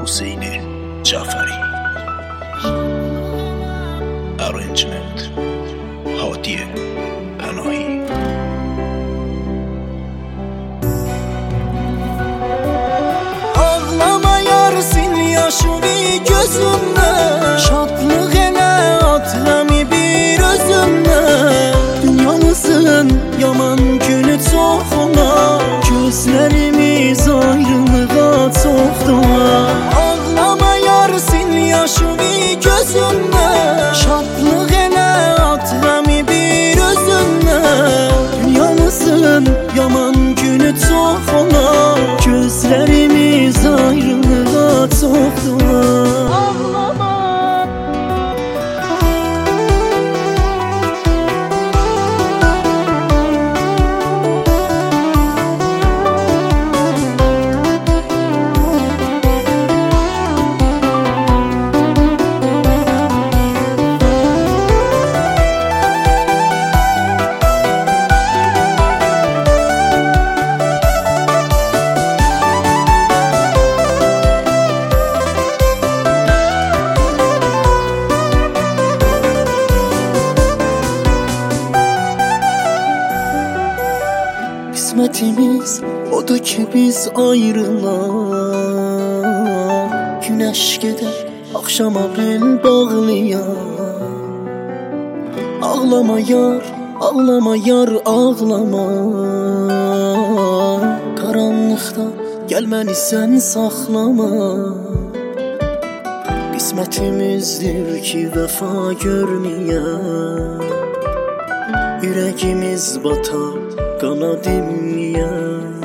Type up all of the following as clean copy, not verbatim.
Hüseyni Caferi. Arrangement Hadiye Panahi. Ağlama yar, sil yaşını gözümden. Şadlıq elə atləmi bir özümdən. Dünyamızın yaman günü çox ola, gözlərimiz ayrılığa çoxdur. Ağlama yar, sil yaşını gözümdən. Şadlıq elə atləmi bir özümdən. Dünyamızın yaman günü çox ola, gözlərimiz ayrılığa çoxdur. Ağlama. Qismətimiz odur ki biz ayrılar. Günəş gedər, axşama bel bağlayar. Ağlama yar, ağlama yar, ağlama. Qaranlıqda gəl məni sən saxlama. Qismətimizdir ki vəfa görməyək. Ürəyimiz batar, qana dinməyək.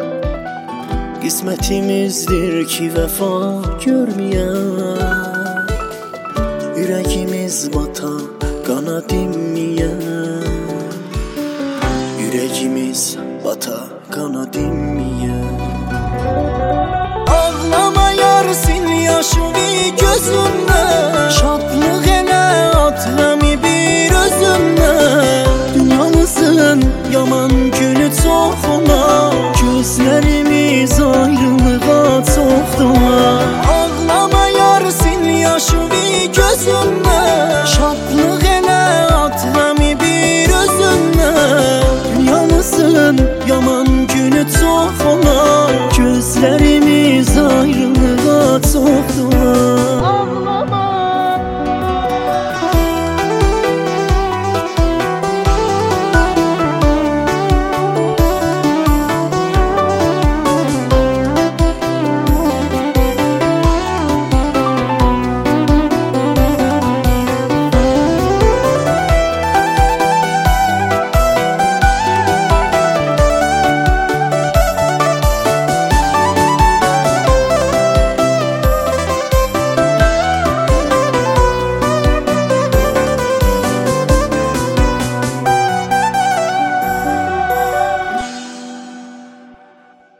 Qismətimizdir ki vəfa görməyək. Ürəyimiz batar, qana dinməyək. Ürəyimiz batar, qana dinməyək. Ağlama yar, sil yaşını gözümdən. Şadlıq elə atləmi bir özümdən. Dünyamızın yaman günü çox ola, gözlərimiz ayrılığa çoxdur. Ağlama yar, sil yaşını gözümdən. Şadlıq elə atləmi bir özümdən. Dünyamızın yaman günü çox